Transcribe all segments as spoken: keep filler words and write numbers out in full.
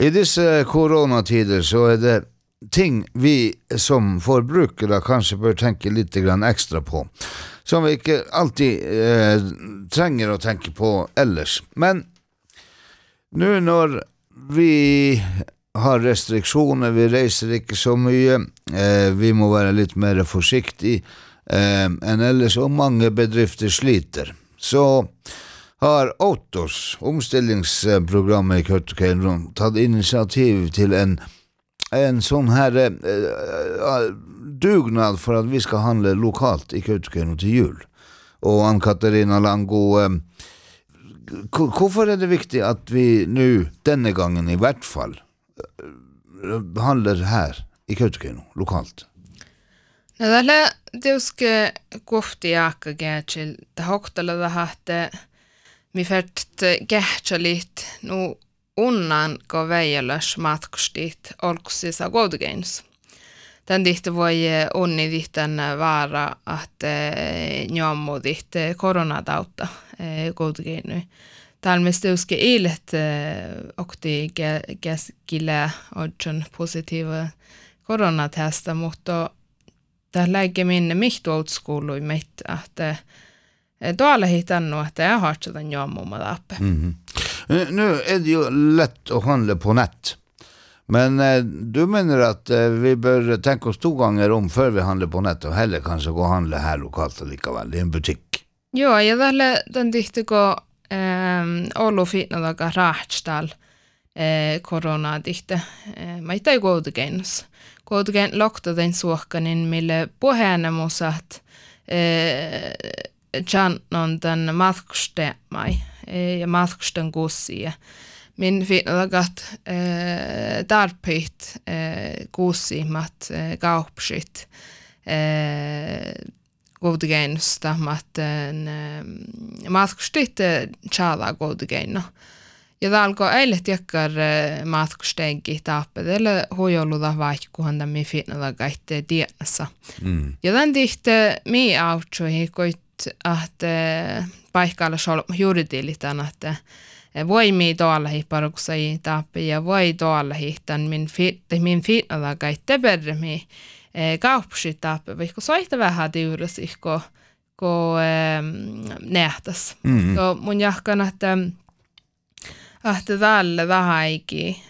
I disse koronatider så er det ting vi som forbrukere kanskje bør tenke litt grann ekstra på, som vi ikke alltid eh, trenger å tenke på ellers. Men nå når vi har restriksjoner, vi reiser ikke så mye, eh, vi må være litt mer forsiktige eh, enn ellers, og mange bedrifter sliter. Så har Autos, omstillingsprogrammet i Kautokeino, tatt initiativ til en, en sånn her uh, dugnad for at vi skal handle lokalt i Kautokeino til jul. Og Ann-Katarina Lango, uh, hvorfor er det viktig at vi nå, denne gangen i hvert fall, uh, handler her i Kautokeino, lokalt? Nädällä tiuske kohti jaakka til det hoktalla det hatte mi färt kähtsalit nu unnan ko väijäläs matkustit olksissa goudgains. Tän dihte voi onni dihten vara att njommu dihte koronatautta goudgainu. Talmis tiuske ilet okti käskile odjon positiiva koronatesta, mutta det lägger minne mitt åtskolu i mitt att då alla hittar nog att jag har så den jag må med app. Mm. Nu är det ju lätt att handla på nät. Men eh, du menar att eh, vi bör tänka oss två gånger om för vi handlar på nät och heller kanske gå och handla här lokalt likaväl i en butik. Ja, jag väl den dikte gå ehm Olo fitna daga rahtstal eh corona dikte. Eh mä ei gå det gens. Kodgen lokta den suokkanin mille puheenemus at eh channon den matkustemai eh ja matkusten gussia. Min finnagat eh tarpeit eh gussi mat eh, kaupshit eh kodgen stammat en eh, matkustit chala kodgen. Ja dalko eilet jakkar matkustengi tappedelle hojoluda vaikkuhan tämän finnaga gaitte dienassa. Mm. Ja den dihte mi autsoi koit att paikalla sol juridilitan att voi mi toalla hi paruksa i tappe ja voi toalla hi tän min fit min finnaga gaitte berre mi kaupsi tappe vaikka soita vähän tiuras ihko ko nähtäs. Mm. So mun jahkan että Ahte tälle vähäiki,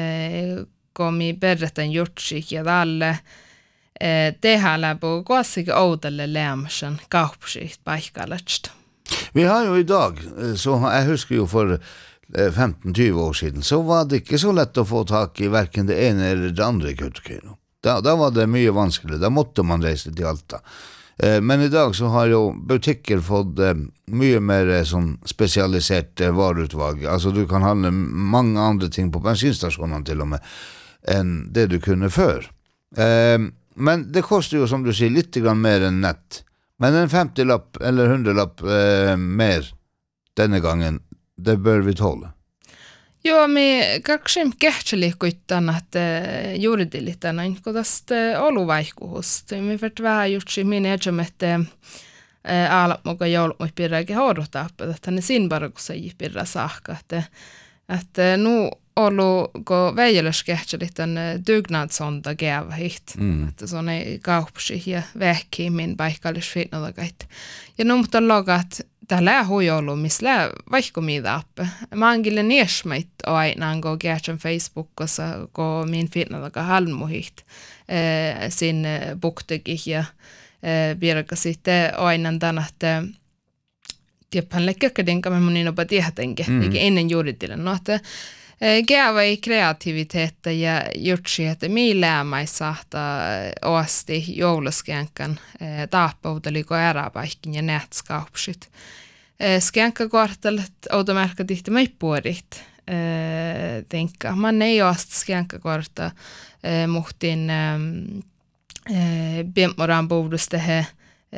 komi perretten jutsik ja tälle tehdä läpi kuitenkin oudalle lämmösen kaupsikt paikallasta. Vi har ju idag, så jag huskar ju för femton till tjugo år sedan, så var det inte så lätt att få tag i varken det ena eller det andra i Kautokeino. Där, där var det mycket vanskligt, där måtte man resa till Alta. Men idag så har ju butiker fått eh, mycket mer eh, sån specialiserat eh, varutvalg. Alltså du kan handla många andra ting på bensinstationen till och med än det du kunde för. Eh, men det kostar ju som du säger lite grann mer än nät. Men en femtio-lapp eller hundra-lapp eh, mer denna gången, det bör vi tåla. Joo, me kaksim kähtsäliikkuittan, että juridilitan aina kodasta oluvaihkuhusta. Me vart vähän jutsi minä edjämette alat muka joulumui pirrake hoidotappa, että ne sin bara kun säger pirra saakka, että että nu olu ko väijälös kähtsälitan dugnadsonda gävahit, Mm. että se on kaupsi ja vähki min paikallis finnotakait. Ja nu mutta logat tällä huijolu, missä vaikka mitä appe. Mä angille niesmeit aina go gärtsen Facebookissa, ko min finnaga halmuhit eh, sin buktegi ja eh, birka sitten aina tänä, että tiepän lekkäkkädenkä mä mun inopa tiehtänke, Mm. eikä ennen juuritilen. No, että Gäva i kreativitet ja jutsi, että millä mä sahta oasti jouluskänkan taappautaliko äräpäihkin ja nätskaupsit. Skänkakortelet automerkat ihte mig puorit. Tänka, man ei oasti skänkakorta muhtin biemmoran borduste he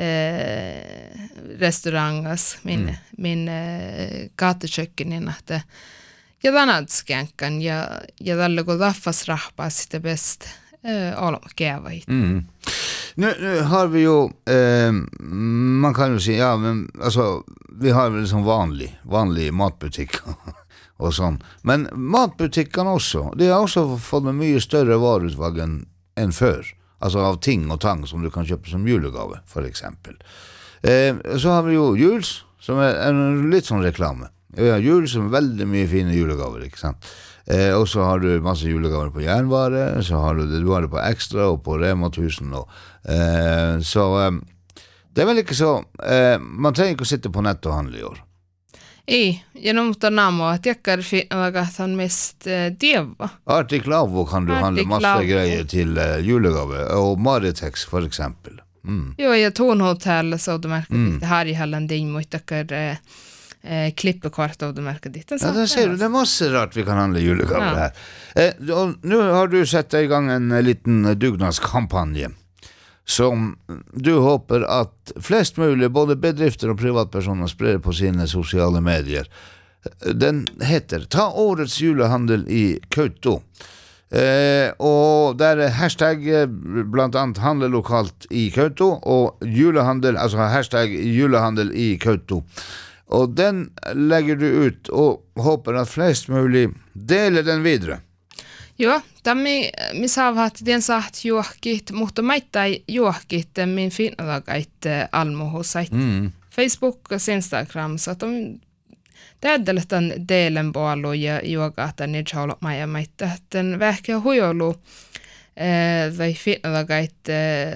restaurangas min, mm. min gatukkökkenin, että ja tänätskänkan ja ja tällä kun taffas rahpaa sitten bäst eh alla kävait. Mm. Nu, nu har vi ju eh, man kan ju säga ja men alltså vi har väl som vanlig vanlig matbutik og sånn. Men matbutikkene også, de har også fått en mye større vareutvalg enn enn før. Altså av ting og tang som du kan kjøpe som julegave, for eksempel. Eh, så har vi jo Jules, som er en litt sånn reklame. Vi har Jules som er veldig mye fine julegaver, ikke sant? Eh, og så har du masse julegaver på jernvare, så har du det, du har det på Extra og på Rema tusen. Og, eh, så eh, det er vel ikke så, eh, man trenger ikke å sitte på nett og handle i år. Ei, genom att namn att jag kan finna något han mest eh, deva. Arctic Lavo kan du Arctic handle masse Lavo. greier til eh, julegave, og Maritex for eksempel. Mm. Jo, jag tog en hotell så du märker mm. det här i Halland din mot att eh, eh, klippekvart av du märker ditt. Ja, det ser du, det er masse rart vi kan handle julegave Ja. her. Eh, og nå har du sett i gang en eh, liten dugnadskampanje, som du håper at flest mulig, både bedrifter og privatpersoner, sprer på sine sosiale medier. Den heter Ta årets julehandel i Kautokeino. Eh, og der er hashtag eh, blant annet handle lokalt i Kautokeino, og julehandel, altså hashtag julehandel i Kautokeino. Og den legger du ut, og håper at flest mulig deler den videre. Jo, de missav att den sagt joakit mot maita joakit min fina dagait almo hos site Mm. Facebook och Instagram så att de det är det en delen ball och yoga att den är hålla mig maita den verkar hojolo eh vi fina dagait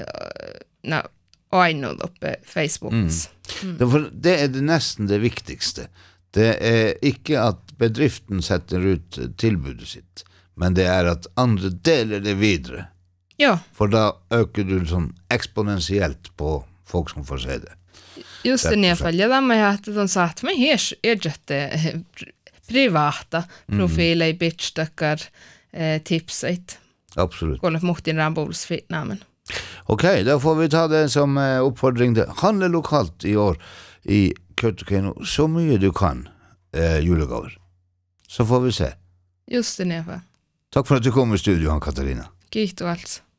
na oj nu uppe Facebook. Mm. Mm. Det, det er det nesten det viktigste. Det er ikke at bedriften setter ut tilbudet sitt, men det er at andre deler det videre. Ja. For da øker du sånn eksponentielt på folk som får se det. Just det, jag följer dem med att de sa att men här är det privata profiler i bitchstöckar eh, tipset. Absolutt. Gå mot din rambols fitnamen. Ok, da får vi ta det som eh, oppfordring til handle lokalt i år i Kautokeino så mye du kan eh, julegaver. Så får vi se. Just det, Neva. Takk for at du kom i studio, Katarina. Gitt och allt.